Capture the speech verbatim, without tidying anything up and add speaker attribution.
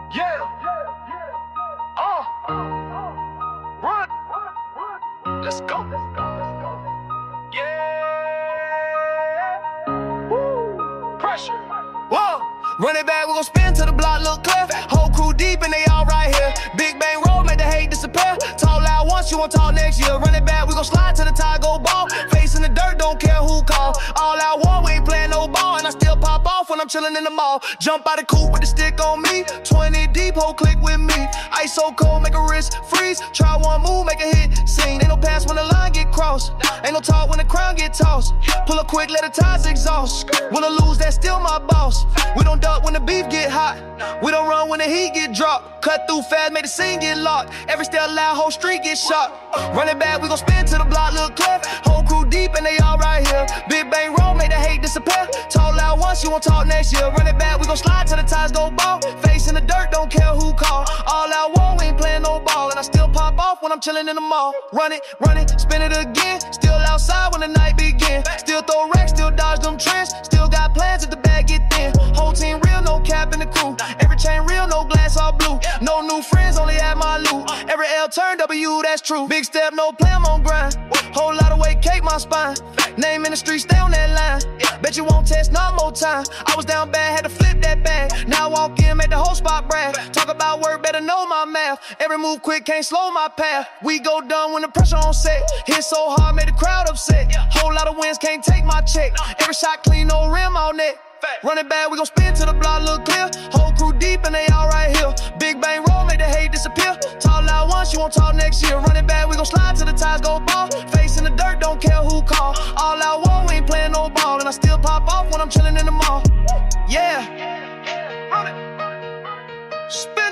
Speaker 1: Yeah. Uh. Run. Let's go. Yeah. Woo. Pressure. Whoa. Run it back, we gon' spin to the block, look clear. Whole crew deep and they all right here. Big bang roll, make the hate disappear. Talk loud once, you won't talk next year. Run it back, we gon' slide to the tie, go ball. Face in the dirt, don't care who call. All out war, we ain't playing no ball. And I still pop off when I'm chillin' in the mall. Jump out the coupe with the stick on me. twenty deep, whole click with me. Ice so cold, make a wrist freeze. Try one move, make a hit scene. Ain't no pass when the line get crossed. Ain't no talk when the crown get tossed. Pull up quick, let the ties exhaust. When I lose, that's still my boss. We don't duck when the beef get hot. We don't run when the heat get dropped. Cut through fast, make the scene get locked. Every step loud, whole street get shot. Run it back, we gon' spin to the block, look clear. Whole crew deep and they all right here. Big bang roll, make the hate disappear. Talk loud once, you won't talk next year. Run it back, we gon' slide till the ties go ball. Face in the dirt, don't care who call. All out war, we ain't playing no ball. And I still pop off when I'm chillin' in the mall. Run it, run it, spin it again. Still outside when the night begin. Still throw racks, still dodge them trends. Still got plans if the bag get thin. Whole team real, no cap in the crew. Every chain real, no glass all blue. No new friends, only at my loot. Every L turn W, that's true. Big step, no play, I'm on grind. Whole lot of weight, cake my spine. Name in the street, stay on that line. Bet you won't test not more time. I was down bad, had to flip that bag. Now I walk in, make the whole spot brag. Talk about work, better know my math. Every move quick, can't slow my path. We go done when the pressure on set. Hit so hard, made the crowd upset. Whole lot of wins, can't take my check. Every shot clean, no rim on net. Run it back, we gon' spin to the block, look clear. Whole crew deep and they all right here. Big bang roll, make the hate disappear. Talk loud once, you won't talk next year. Run it back, we gon' slide till the ties go ball. Face in the dirt, don't care who call. All out war, we ain't playing no ball. And I still pop off when I'm chillin' in the mall. Yeah. Run it. Spin.